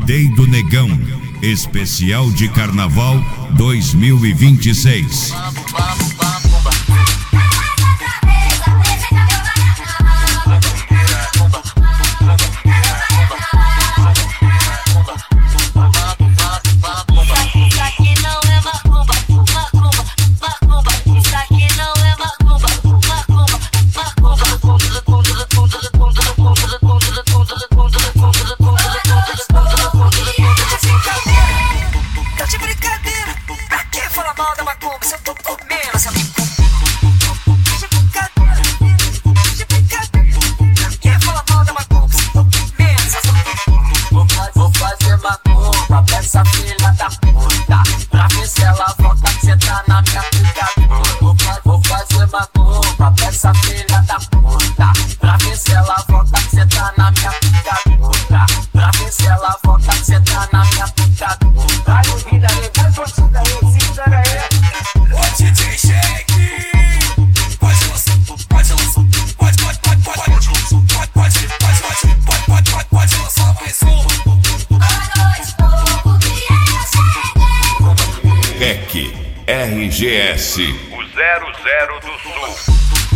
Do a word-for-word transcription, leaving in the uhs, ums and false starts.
Day do Negão, especial de Carnaval dois mil e vinte e seis. Essa filha da puta, pra ver se ela volta que cê tá na minha picadura. Vou fazer macumba pra essa filha da puta, pra ver se ela volta que cê tá na minha picadura. Pra ver se ela volta que cê tá na minha picadura. Vai no vida aí, vai curtida aí, se aí. Ô D J Shake, pode lançar, pode lançar, pode, pode, pode, pode, pode, pode, pode, pode, pode, pode, pode, pode lançar mais um. R G S, o zero zero do Sul.